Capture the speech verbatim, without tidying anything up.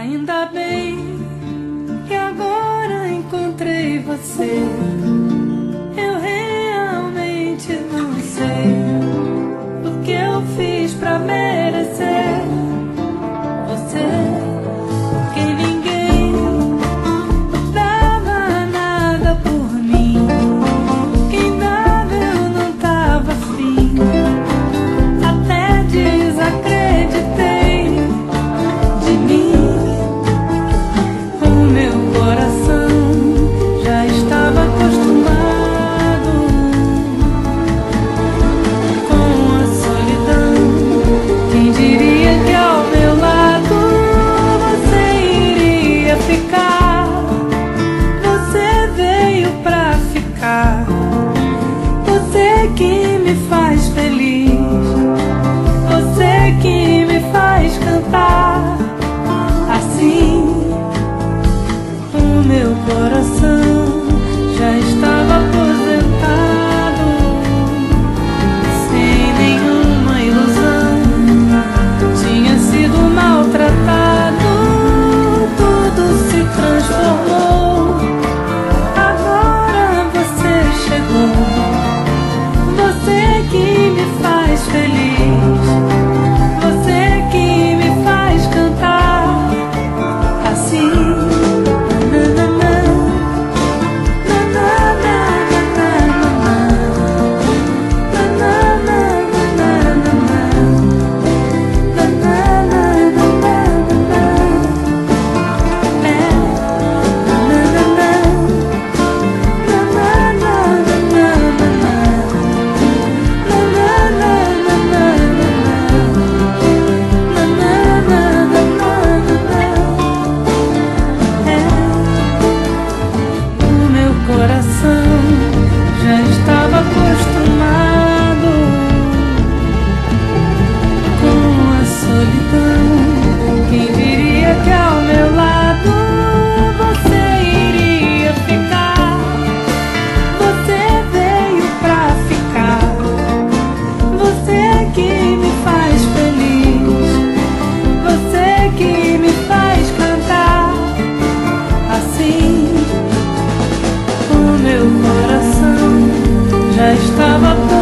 Ainda bem que agora encontrei você. Eu realmente não sei o que eu fiz pra merecer você. Que ninguém dava nada por mim. Quem dava eu não tava afim. Até desacreditei de mim. O meu coração já estava acostumado com a solidão. Quem diria que ao meu lado você iria ficar? Você veio pra ficar. Você que me faz feliz. Você que me faz cantar assim. O meu coração já estava aposentado, sem nenhuma ilusão. Tinha sido maltratado, tudo se transformou. Agora você chegou. Você que me faz feliz. Você que me faz cantar assim. Coração já estava acostumado com a solidão. Quem diria que ao meu lado você iria ficar? Você veio pra ficar. Você que me faz feliz. Você que me faz cantar assim. Meu coração já estava